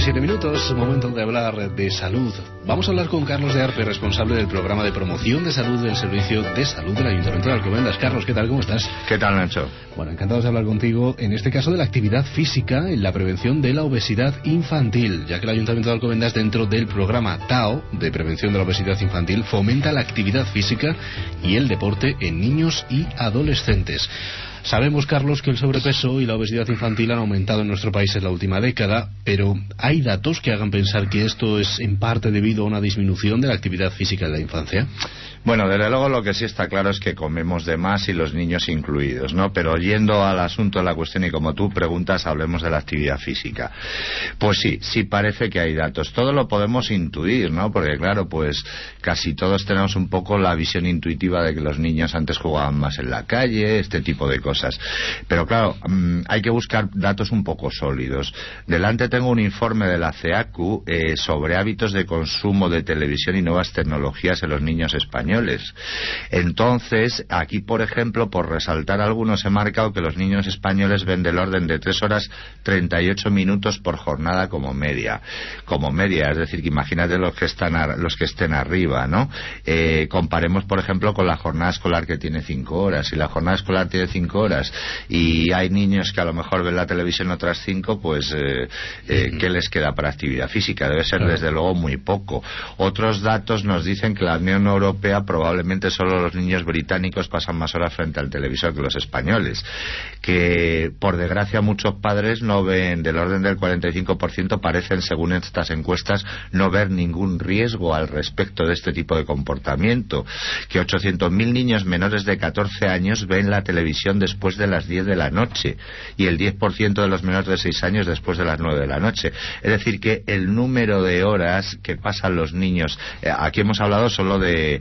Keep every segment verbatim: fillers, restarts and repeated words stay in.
diecisiete minutos, momento de hablar de salud. Vamos a hablar con Carlos de Arpe, responsable del programa de promoción de salud del Servicio de Salud del Ayuntamiento de Alcobendas. Carlos, ¿qué tal? ¿Cómo estás? ¿Qué tal, Nacho? Bueno, encantados de hablar contigo, en este caso de la actividad física en la prevención de la obesidad infantil, ya que el Ayuntamiento de Alcobendas, dentro del programa T A O de prevención de la obesidad infantil, fomenta la actividad física y el deporte en niños y adolescentes. Sabemos, Carlos, que el sobrepeso y la obesidad infantil han aumentado en nuestro país en la última década, pero ¿hay datos que hagan pensar que esto es en parte debido a una disminución de la actividad física en la infancia? Bueno, desde luego lo que sí está claro es que comemos de más y los niños incluidos, ¿no? Pero yendo al asunto de la cuestión y como tú preguntas, hablemos de la actividad física. Pues sí, sí parece que hay datos. Todo lo podemos intuir, ¿no? Porque claro, pues casi todos tenemos un poco la visión intuitiva de que los niños antes jugaban más en la calle, este tipo de cosas. Pero claro, mmm, hay que buscar datos un poco sólidos. Delante tengo un informe de la CEACU eh, sobre hábitos de consumo de televisión y nuevas tecnologías en los niños españoles. Entonces, aquí, por ejemplo, por resaltar algunos, he marcado que los niños españoles ven del orden de tres horas treinta y ocho minutos por jornada como media. Como media, es decir, que imagínate los que están a, los que estén arriba, ¿no? Eh, comparemos, por ejemplo, con la jornada escolar que tiene cinco horas. Si la jornada escolar tiene cinco horas y hay niños que a lo mejor ven la televisión otras cinco, pues eh, eh, ¿qué les queda para actividad física? Debe ser, desde luego, muy poco. Otros datos nos dicen que la Unión Europea probablemente solo los niños británicos pasan más horas frente al televisor que los españoles, que por desgracia muchos padres no ven, del orden del cuarenta y cinco por ciento parecen, según estas encuestas, no ver ningún riesgo al respecto de este tipo de comportamiento, que ochocientos mil niños menores de catorce años ven la televisión después de las diez de la noche y el diez por ciento de los menores de seis años después de las nueve de la noche. Es decir, que el número de horas que pasan los niños, eh, aquí hemos hablado solo de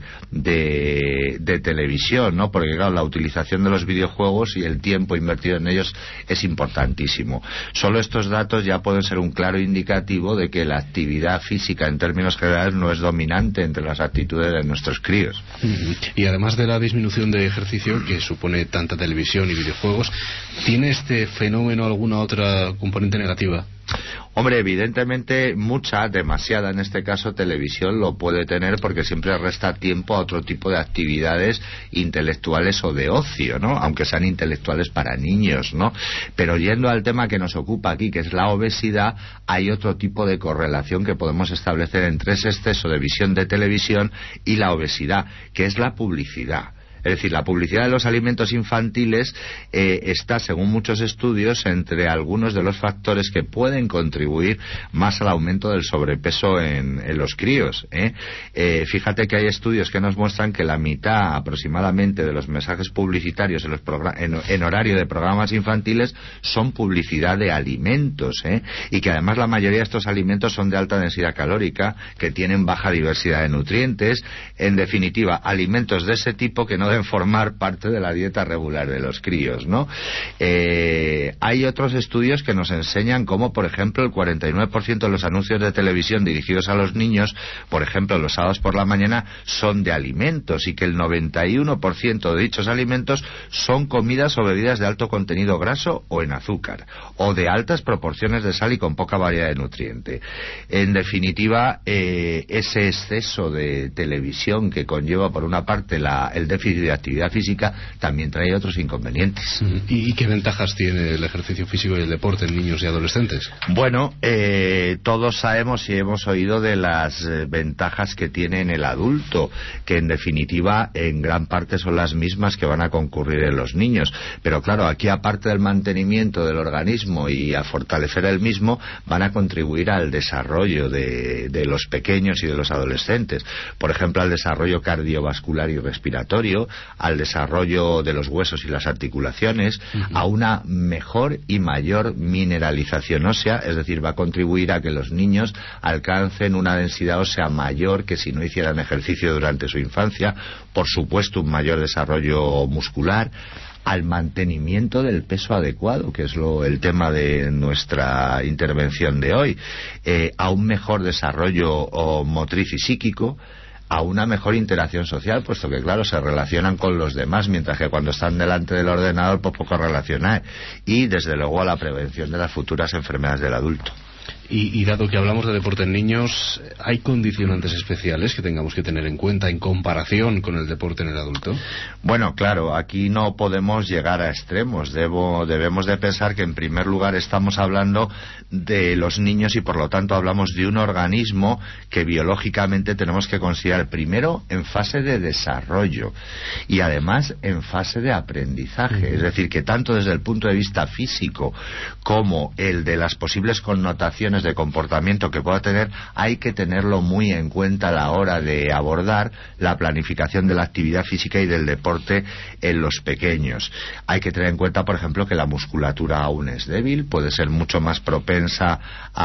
De, de televisión, ¿no? Porque claro, la utilización de los videojuegos y el tiempo invertido en ellos es importantísimo. Solo estos datos ya pueden ser un claro indicativo de que la actividad física en términos generales no es dominante entre las actitudes de nuestros críos. Y además de la disminución de ejercicio que supone tanta televisión y videojuegos, ¿tiene este fenómeno alguna otra componente negativa? Hombre, evidentemente mucha, demasiada en este caso, televisión lo puede tener porque siempre resta tiempo a otro tipo de actividades intelectuales o de ocio, ¿no? Aunque sean intelectuales para niños, ¿no? Pero yendo al tema que nos ocupa aquí, que es la obesidad, hay otro tipo de correlación que podemos establecer entre ese exceso de visión de televisión y la obesidad, que es la publicidad. Es decir, la publicidad de los alimentos infantiles eh, está, según muchos estudios, entre algunos de los factores que pueden contribuir más al aumento del sobrepeso en, en los críos. ¿eh? Eh, fíjate que hay estudios que nos muestran que la mitad aproximadamente de los mensajes publicitarios en, los en, en horario de programas infantiles son publicidad de alimentos, ¿eh? y que además la mayoría de estos alimentos son de alta densidad calórica, que tienen baja diversidad de nutrientes. En definitiva, alimentos de ese tipo que no deben formar parte de la dieta regular de los críos, ¿no? Eh, hay otros estudios que nos enseñan cómo, por ejemplo, el cuarenta y nueve por ciento de los anuncios de televisión dirigidos a los niños, por ejemplo, los sábados por la mañana, son de alimentos, y que el noventa y uno por ciento de dichos alimentos son comidas o bebidas de alto contenido graso o en azúcar, o de altas proporciones de sal y con poca variedad de nutriente. En definitiva, eh, ese exceso de televisión que conlleva, por una parte, la, el déficit de actividad física, también trae otros inconvenientes. ¿Y qué ventajas tiene el ejercicio físico y el deporte en niños y adolescentes? Bueno, eh, todos sabemos y hemos oído de las eh, ventajas que tiene en el adulto, que en definitiva en gran parte son las mismas que van a concurrir en los niños. Pero claro, aquí, aparte del mantenimiento del organismo y a fortalecer el mismo, van a contribuir al desarrollo de, de los pequeños y de los adolescentes. Por ejemplo, al desarrollo cardiovascular y respiratorio, al desarrollo de los huesos y las articulaciones, uh-huh. a una mejor y mayor mineralización ósea, es decir, va a contribuir a que los niños alcancen una densidad ósea mayor que si no hicieran ejercicio durante su infancia. Por supuesto, un mayor desarrollo muscular, al mantenimiento del peso adecuado, que es lo, el tema de nuestra intervención de hoy, eh, a un mejor desarrollo oh, motriz y psíquico, a una mejor interacción social, puesto que, claro, se relacionan con los demás, mientras que cuando están delante del ordenador pues poco relacionar, y desde luego a la prevención de las futuras enfermedades del adulto. Y, y dado que hablamos de deporte en niños, ¿hay condicionantes especiales que tengamos que tener en cuenta en comparación con el deporte en el adulto? Bueno, claro, aquí no podemos llegar a extremos. Debo, debemos de pensar que en primer lugar estamos hablando de los niños y por lo tanto hablamos de un organismo que biológicamente tenemos que considerar primero en fase de desarrollo y además en fase de aprendizaje. Es decir, que tanto desde el punto de vista físico como el de las posibles connotaciones de comportamiento que pueda tener, hay que tenerlo muy en cuenta a la hora de abordar la planificación de la actividad física y del deporte en los pequeños. Hay que tener en cuenta, por ejemplo, que la musculatura aún es débil, puede ser mucho más propensa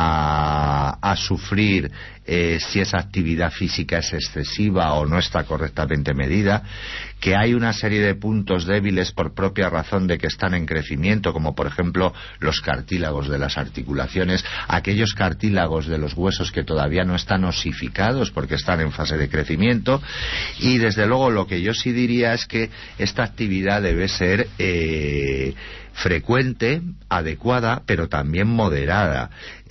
a, a sufrir eh, si esa actividad física es excesiva o no está correctamente medida, que hay una serie de puntos débiles por propia razón de que están en crecimiento, como por ejemplo los cartílagos de las articulaciones, aquellos cartílagos de los huesos que todavía no están osificados porque están en fase de crecimiento, y desde luego lo que yo sí diría es que esta actividad debe ser eh, frecuente, adecuada, pero también moderada.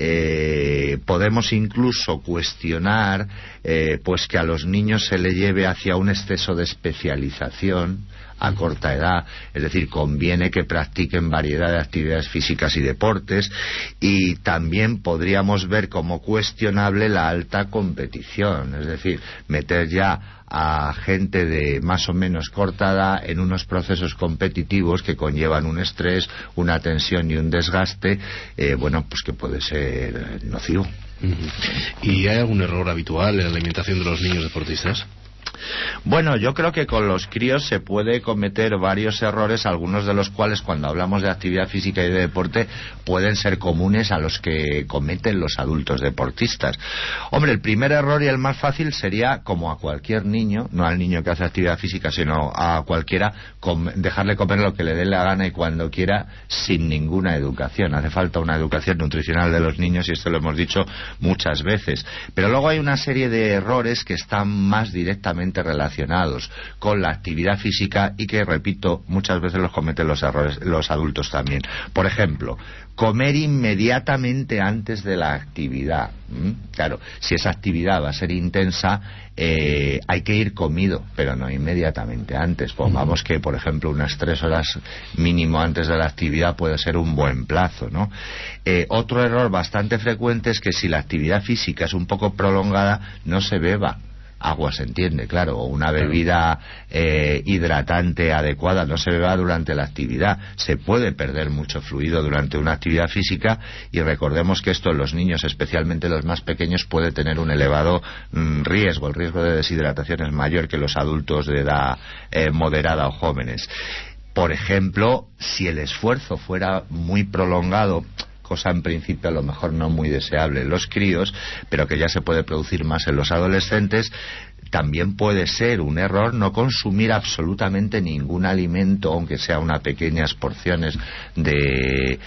Eh, podemos incluso cuestionar eh, pues que a los niños se le lleve hacia un exceso de especialización a corta edad, es decir, conviene que practiquen variedad de actividades físicas y deportes, y también podríamos ver como cuestionable la alta competición, es decir, meter ya a gente de más o menos corta edad en unos procesos competitivos que conllevan un estrés, una tensión y un desgaste, eh, bueno, pues que puede ser nocivo. Uh-huh. ¿Y hay algún error habitual en la alimentación de los niños deportistas? Bueno, yo creo que con los críos se puede cometer varios errores, algunos de los cuales cuando hablamos de actividad física y de deporte pueden ser comunes a los que cometen los adultos deportistas. Hombre, el primer error y el más fácil sería, como a cualquier niño, no al niño que hace actividad física, sino a cualquiera, com- dejarle comer lo que le dé la gana y cuando quiera, sin ninguna educación. Hace falta una educación nutricional de los niños y esto lo hemos dicho muchas veces. Pero luego hay una serie de errores que están más directamente relacionados con la actividad física y que, repito, muchas veces los cometen los errores los adultos también. Por ejemplo, comer inmediatamente antes de la actividad. ¿Mm? Claro, si esa actividad va a ser intensa, eh, hay que ir comido, pero no inmediatamente antes. Pongamos que, por ejemplo, unas tres horas mínimo antes de la actividad puede ser un buen plazo, ¿no? Eh, otro error bastante frecuente es que si la actividad física es un poco prolongada, no se beba agua, se entiende, claro, o una bebida eh, hidratante adecuada, no se beba durante la actividad. Se puede perder mucho fluido durante una actividad física y recordemos que esto en los niños, especialmente los más pequeños, puede tener un elevado mm, riesgo. El riesgo de deshidratación es mayor que los adultos de edad eh, moderada o jóvenes. Por ejemplo, si el esfuerzo fuera muy prolongado, cosa en principio a lo mejor no muy deseable en los críos, pero que ya se puede producir más en los adolescentes, también puede ser un error no consumir absolutamente ningún alimento, aunque sea unas pequeñas porciones de,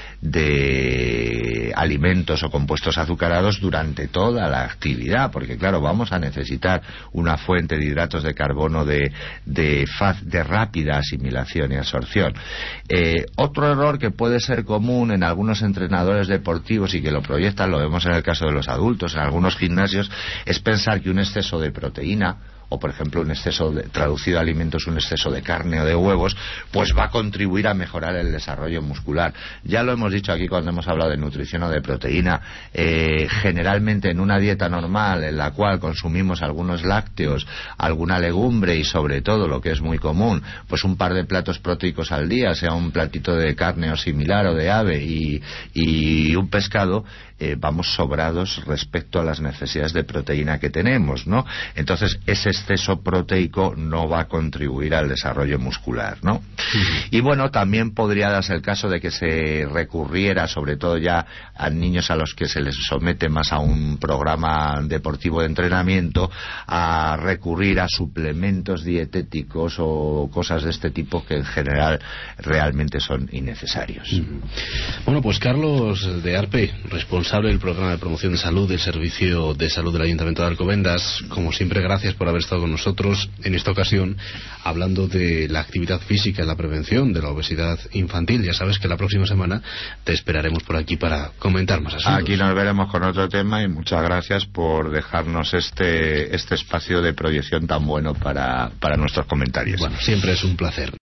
de alimentos o compuestos azucarados durante toda la actividad, porque claro, vamos a necesitar una fuente de hidratos de carbono de, de, faz, de rápida asimilación y absorción. Eh, otro error que puede ser común en algunos entrenadores deportivos y que lo proyectan, lo vemos en el caso de los adultos, en algunos gimnasios, es pensar que un exceso de proteína o por ejemplo un exceso de, traducido a alimentos, un exceso de carne o de huevos, pues va a contribuir a mejorar el desarrollo muscular. Ya lo hemos dicho aquí cuando hemos hablado de nutrición o de proteína. Eh, generalmente en una dieta normal en la cual consumimos algunos lácteos, alguna legumbre y sobre todo, lo que es muy común, pues un par de platos proteicos al día, sea un platito de carne o similar o de ave y, y un pescado, eh, vamos sobrados respecto a las necesidades de proteína que tenemos, ¿no? Entonces ese exceso proteico no va a contribuir al desarrollo muscular, ¿no? Sí. Y bueno, también podría darse el caso de que se recurriera, sobre todo ya a niños a los que se les somete más a un programa deportivo de entrenamiento, a recurrir a suplementos dietéticos o cosas de este tipo que en general realmente son innecesarios. Uh-huh. Bueno, pues Carlos de Arpe, responsable del programa de promoción de salud del Servicio de Salud del Ayuntamiento de Alcobendas, como siempre, gracias por haber estado estado con nosotros en esta ocasión hablando de la actividad física y la prevención de la obesidad infantil. Ya sabes que la próxima semana te esperaremos por aquí para comentar más asuntos. Aquí nos veremos con otro tema y muchas gracias por dejarnos este, este espacio de proyección tan bueno para, para nuestros comentarios. Bueno, siempre es un placer.